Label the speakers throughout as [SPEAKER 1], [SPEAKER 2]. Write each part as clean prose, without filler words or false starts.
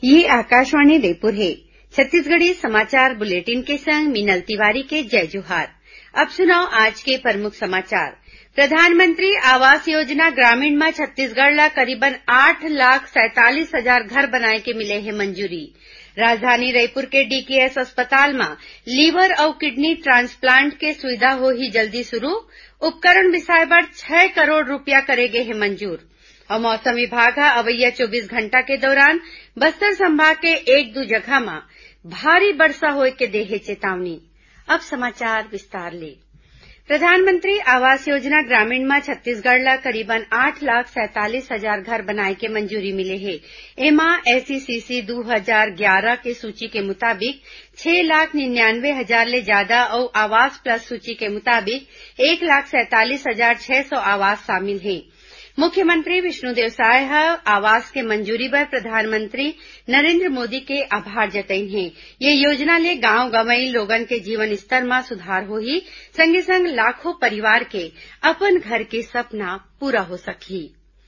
[SPEAKER 1] ये आकाशवाणी रायपुर है। छत्तीसगढ़ी समाचार बुलेटिन के संग मीनल तिवारी के जय जोहार। अब सुनाओ आज के प्रमुख समाचार। प्रधानमंत्री आवास योजना ग्रामीण में छत्तीसगढ़ ला करीबन 8,47,000 घर बनाए के मिले है मंजूरी। राजधानी रायपुर के डीकेएस अस्पताल में लीवर और किडनी ट्रांसप्लांट के सुविधा हो ही जल्दी शुरू। उपकरण बिसाए बर 6 करोड़ रुपया करेगे है मंजूर। और मौसम विभाग ह अवैया 24 घंटा के दौरान बस्तर संभाग के एक दो जगह में भारी वर्षा होए के दे है चेतावनी। अब समाचार विस्तार ले। प्रधानमंत्री आवास योजना ग्रामीण में छत्तीसगढ़ ला करीबन 8,47,000 घर बनाए के मंजूरी मिले है। एमा एसईसीसी 2011 के सूची के मुताबिक 6,99,000 ले ज्यादा और आवास प्लस सूची के मुताबिक 1,47,600 आवास शामिल है। मुख्यमंत्री विष्णुदेव साय आवास के मंजूरी पर प्रधानमंत्री नरेंद्र मोदी के आभार जतईन है। ये योजना ले गांव गंवई लोगन के जीवन स्तर में सुधार होही, संगे संग लाखों परिवार के अपन घर के सपना पूरा हो सकही।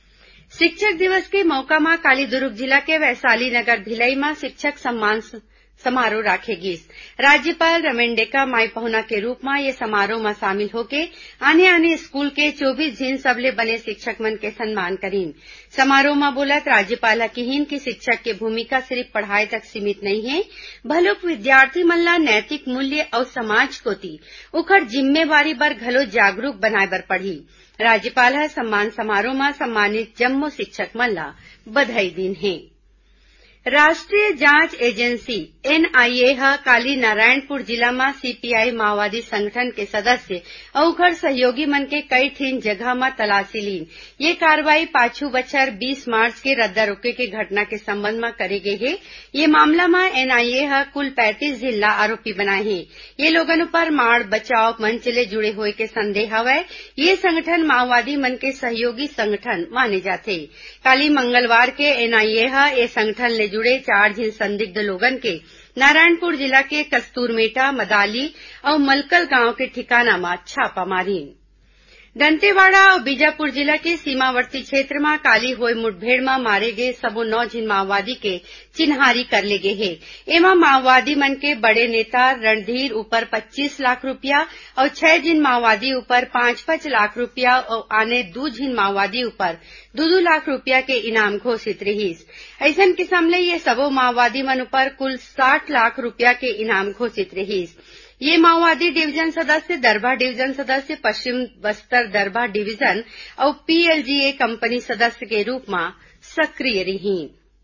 [SPEAKER 1] शिक्षक दिवस के मौका में कालीदुर्ग जिला के वैशाली नगर भिलई में शिक्षक सम्मान समारोह राखे गिस। राज्यपाल रमेन डेका माई पहुना के रूप में ये समारोह में शामिल होके आने स्कूल के 24 झीन सबले बने शिक्षक मन के सम्मान करीन। समारोह में बोलत राज्यपाल कहिन कि शिक्षक के भूमिका सिर्फ पढ़ाई तक सीमित नहीं है, भलुक विद्यार्थी मन ला नैतिक मूल्य और समाज कोती उखर जिम्मेवारी बर घलो जागरूक बनाए बर पढ़ी। राज्यपाल सम्मान समारोह में सम्मानित जम्मो शिक्षक मन ला बधाई दिन है। राष्ट्रीय जांच एजेंसी एनआईए काली नारायणपुर जिला में सीपीआई माओवादी संगठन के सदस्य और उखर सहयोगी मन के कई ठीन जगह में तलाशी लीन। ये कार्रवाई पाछू बछर 20 मार्च के रद्दा रोके के घटना के संबंध में करे गे है। ये मामला में एनआईए कुल 35 जिला आरोपी बनाए हैं। ये लोगन पर माड़ बचाव मंच ले जुड़े हुए के संदेह हवय। ये संगठन माओवादी मन के सहयोगी संगठन माने जाते। काली मंगलवार के एनआईए ये संगठन ले जुड़े 4 झीन संदिग्ध लोगन के नारायणपुर जिला के कस्तूरमेटा, मदाली और मलकल गांव के ठिकाना में छापा मारी। दंतेवाड़ा और बीजापुर जिला के सीमावर्ती क्षेत्र में काली होए मुठभेड़ में मारे गए सबो 9 झीन माओवादी के चिन्हारी कर ले गए है। एमा माओवादी मन के बड़े नेता रणधीर ऊपर 25 लाख रुपया और 6 झीन माओवादी ऊपर 5-5 लाख रुपया और आने 2 झीन माओवादी ऊपर 2-2 लाख रुपया के इनाम घोषित रहीस। ऐसन किसम ले ये सबो माओवादी मन ऊपर कुल 60 लाख रुपया के इनाम घोषित रहीस। ये माओवादी डिवीजन सदस्य दरभा डिवीजन सदस्य पश्चिम बस्तर दरभा डिवीजन और पीएलजीए कंपनी सदस्य के रूप में सक्रिय रही।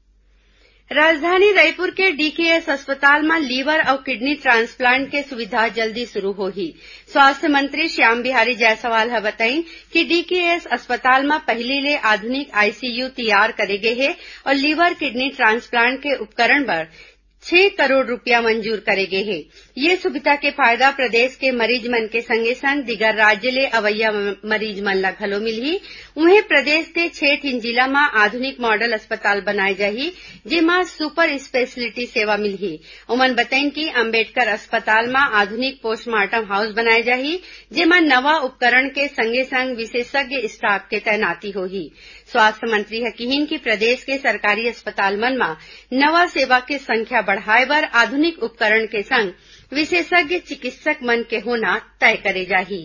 [SPEAKER 1] राजधानी रायपुर के डीकेएस अस्पताल में लीवर और किडनी ट्रांसप्लांट के सुविधा जल्दी शुरू होगी। स्वास्थ्य मंत्री श्याम बिहारी जायसवाल बताई कि डीकेएस अस्पताल में पहले ले आधुनिक आईसीयू तैयार करे गए है और लीवर किडनी ट्रांसप्लांट के उपकरण पर 6 करोड़ रुपया मंजूर करे गए है। ये सुविधा के फायदा प्रदेश के मरीज मन के संगे संग दिगर राज्य ले अवैया मरीज मन ला घलो मिलही। उन्हें प्रदेश के 6 ठीन जिला में आधुनिक मॉडल अस्पताल बनाए जाही, जेमा सुपर स्पेशलिटी सेवा मिलही। उमन बताइन कि अंबेडकर अस्पताल में आधुनिक पोस्टमार्टम हाउस बनाए जाही, जेमा नवा उपकरण के संगे संग विशेषज्ञ स्टाफ के तैनाती होही। स्वास्थ्य मंत्री कहिन कि प्रदेश के सरकारी अस्पताल मन में नवा सेवा के संख्या बढ़ाए बर आधुनिक उपकरण के संग विशेषज्ञ चिकित्सक मन के होना तय करे जाही।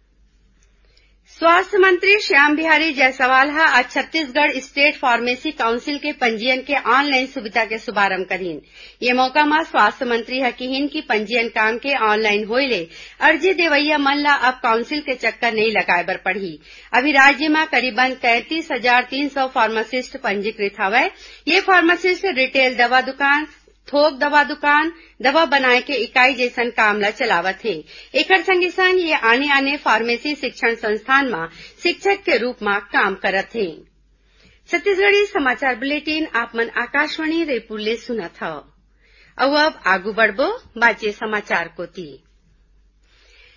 [SPEAKER 1] स्वास्थ्य मंत्री श्याम बिहारी जायसवाल आज छत्तीसगढ़ स्टेट फार्मेसी काउंसिल के पंजीयन के ऑनलाइन सुविधा के शुभारंभ करीन। ये मौका में स्वास्थ्य मंत्री कहिन कि पंजीयन काम के ऑनलाइन होए ले अर्जी देवैया मन ला अब काउंसिल के चक्कर नहीं लगाए बर पड़ही। अभी राज्य में करीबन 33,300 फार्मासिस्ट पंजीकृत हवय। ये फार्मासिस्ट रिटेल दवा दुकान, थोक दवा दुकान, दवा बनाए के इकाई जैसन काम ला चलावत है। एकर संगे संग ये आने फार्मेसी शिक्षण संस्थान में शिक्षक के रूप में काम करत है। छत्तीसगढ़ी समाचार बुलेटिन आप मन आकाशवाणी रायपुर ले सुनत हव। अब आगू बढ़बो बाचे समाचार कोती।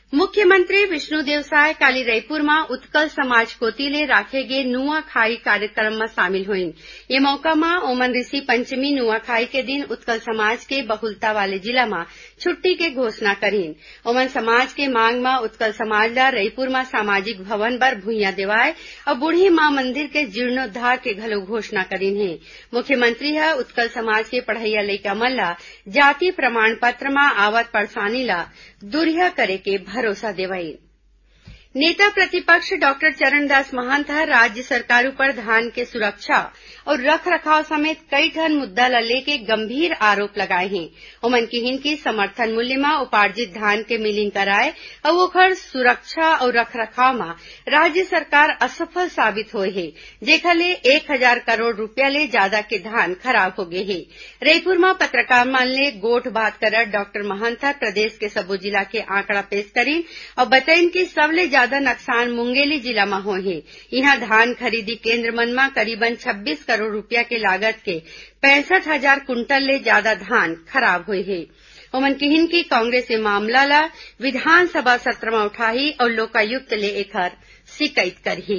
[SPEAKER 1] मुख्यमंत्री विष्णुदेव साय काली रायपुर में उत्कल समाज कोती ले राखे गे नुआखाई कार्यक्रम में शामिल हुईन। ये मौका में ओमन ऋषि पंचमी नुआखाई के दिन उत्कल समाज के बहुलता वाले जिला में छुट्टी के घोषणा करीन। ओमन समाज के मांग में उत्कल समाज ला रायपुर में सामाजिक भवन बर भुइयां देवाय और बूढ़ी मां मंदिर के जीर्णोद्धार के घलो घोषणा करीन है। मुख्यमंत्री ह उत्कल समाज के पढ़इया लइका मन ला जाति प्रमाण पत्र में आवत परेशानी ला दूरिहा करे के भरोसा देवाई। नेता प्रतिपक्ष डॉक्टर चरणदास महंत राज्य सरकार पर धान के सुरक्षा और रख रखाव समेत कई ठन मुद्दा ला लेके गंभीर आरोप लगाए हैं। ओमन की हिन की समर्थन मूल्य में उपार्जित धान के मिलिंग कराए और ओखर सुरक्षा और रख रखाव में राज्य सरकार असफल साबित होए है, जेखर ले 1000 करोड़ रुपया ले ज्यादा के धान खराब हो गए है। रायपुर में पत्रकार मन ले गोठ बात करत डॉक्टर महंत प्रदेश के सबो जिला के आंकड़ा पेश करीन और बताइन कि सबले ज्यादा नुकसान मुंगेली जिला में हुए है। यहाँ धान खरीदी केंद्र मन में करीबन 26 करोड़ रुपया के लागत के 65,000 कुंटल ले ज्यादा धान खराब हुए है। ओमन किहिन की कांग्रेस ए मामला ला विधानसभा सत्र में उठाही और लोकायुक्त ले एकर शिकायत करही।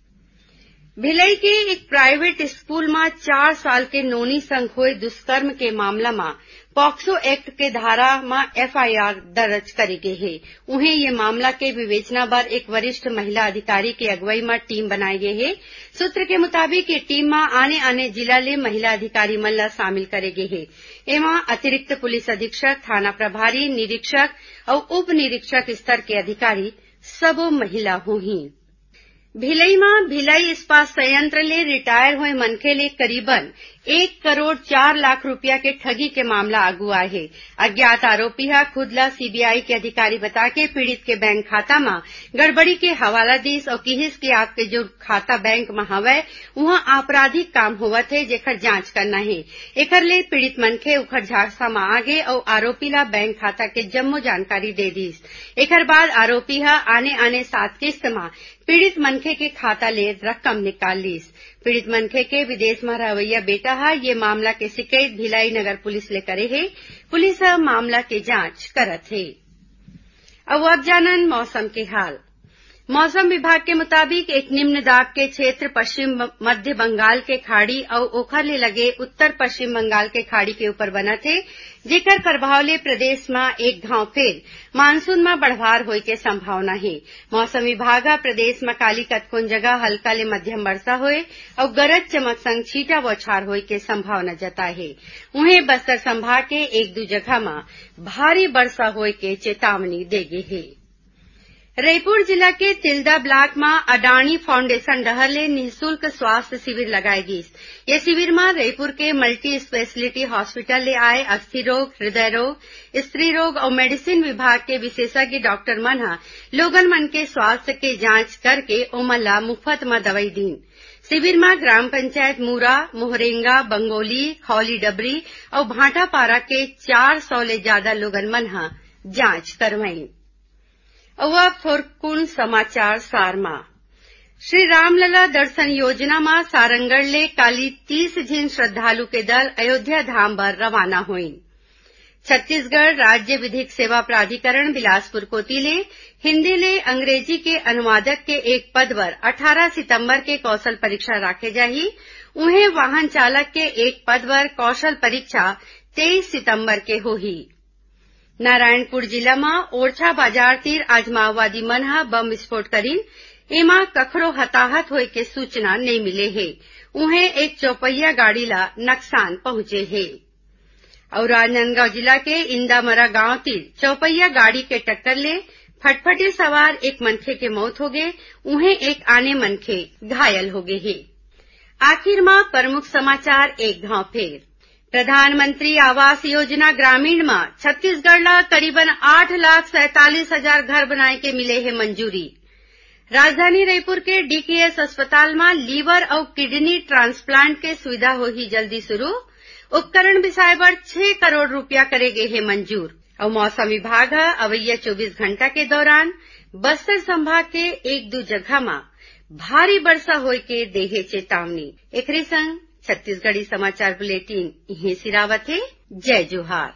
[SPEAKER 1] भिलाई के एक प्राइवेट स्कूल में 4 साल के नोनी संग हुए दुष्कर्म के मामला में पॉक्सो एक्ट के धारा में एफआईआर दर्ज करे गे है। उन्हें ये मामला के विवेचना बर एक वरिष्ठ महिला अधिकारी के अगुवाई में टीम बनाए गए है। सूत्र के मुताबिक ये टीम में आने आने जिला ले महिला अधिकारी मन ला शामिल करे गे है। एमा अतिरिक्त पुलिस अधीक्षक, थाना प्रभारी, निरीक्षक और उप निरीक्षक स्तर के अधिकारी सबो महिला होही। भिलाई में भिलाई इस्पात संयंत्र ले रिटायर हुए मनखे ले करीबन 1 करोड़ 4 लाख रुपया के ठगी के मामला आगू आए है। अज्ञात आरोपी हा खुद ला सीबीआई के अधिकारी बता के पीड़ित के बैंक खाता में गड़बड़ी के हवाला दीस और किहिस कि आपके जो खाता बैंक में हवय वहां आपराधिक काम होवत है, जेकर जांच करना है। एकर ले पीड़ित मनखे उखड़ झांसा में आगे और आरोपी ला बैंक खाता के जम्मो जानकारी दे दीस। एकर बाद आरोपी हा आने आने 7 किस्त में पीड़ित मनखे के खाता ले रकम निकाल लीस। पीड़ित मनखे के विदेश में रवैया बेटा हा ये मामला के शिकायत भिलाई नगर पुलिस ले करे है। पुलिस मामला के जांच करत है। अब जानन मौसम के हाल। मौसम विभाग के मुताबिक एक निम्न दाब के क्षेत्र पश्चिम मध्य बंगाल के खाड़ी और ओखर ले लगे उत्तर पश्चिम बंगाल के खाड़ी के ऊपर बना थे, जेकर प्रभाव ले प्रदेश में एक घाव फिर मानसून में बढ़वार होय के संभावना है। मौसम विभाग प्रदेश में काली कतकोन जगह हल्का ले मध्यम वर्षा होय और गरज चमक संग छींटा बौछार होय के संभावना जताए है। उन्हें बस्तर संभाग के 1-2 जगह में भारी वर्षा होय के चेतावनी दे गे है। रायपुर जिला के तिल्दा ब्लॉक में अडानी फाउंडेशन डहर ले निःशुल्क स्वास्थ्य शिविर लगाए गिस। ये शिविर में रायपुर के मल्टी स्पेशलिटी हॉस्पिटल ले आए अस्थि रोग, हृदय रोग, स्त्री रोग और मेडिसिन विभाग के विशेषज्ञ डॉक्टर मन लोगन मन के स्वास्थ्य के जांच करके ओमन ला मुफ्त में दवाई दीन। शिविर में ग्राम पंचायत मूरा, मोहरेंगा, बंगोली, खौली डबरी और भाटापारा के 400 ले ज्यादा लोगन मन जांच करवाई। अब थोरकुन समाचार सारमा। श्री रामलला दर्शन योजना में सारंगढ़ ले काली 30 झिन श्रद्धालु के दल अयोध्या धाम बर रवाना हुईन। छत्तीसगढ़ राज्य विधिक सेवा प्राधिकरण बिलासपुर कोती ले हिन्दी ले अंग्रेजी के अनुवादक के एक पद पर 18 सितंबर के कौशल परीक्षा राखे जाही। उन्हें वाहन चालक के एक पद पर कौशल परीक्षा 23 सितंबर के होही। नारायणपुर जिला में ओरछा बाजार तीर आज माओवादी मन बम विस्फोट करीन। एमा कखरो हताहत होए के सूचना नहीं मिले है। उन्हें एक चौपहिया गाड़ी ला नुकसान पहुंचे है। और राजनांदगांव जिला के इंदामरा गांव तीर चौपहिया गाड़ी के टक्कर ले फटफटी सवार एक मनखे के मौत हो गए। उन्हें एक आने मनखे घायल हो गए है। आखिर में प्रमुख समाचार एक घाव फिर। प्रधानमंत्री आवास योजना ग्रामीण में छत्तीसगढ़ ला करीबन 8,47,000 घर बनाए के मिले है मंजूरी। राजधानी रायपुर के डीकेएस अस्पताल में लीवर और किडनी ट्रांसप्लांट के सुविधा होही जल्दी शुरू। उपकरण बिसाए बर 6 करोड़ रुपया करे गे है मंजूर। और मौसम विभाग अवैया 24 घंटा के दौरान बस्तर संभाग के 1-2 जगह में भारी वर्षा होय के देहे चेतावनी। एकरे संग छत्तीसगढ़ी समाचार बुलेटिन इहे सिरावत है। जय जोहार।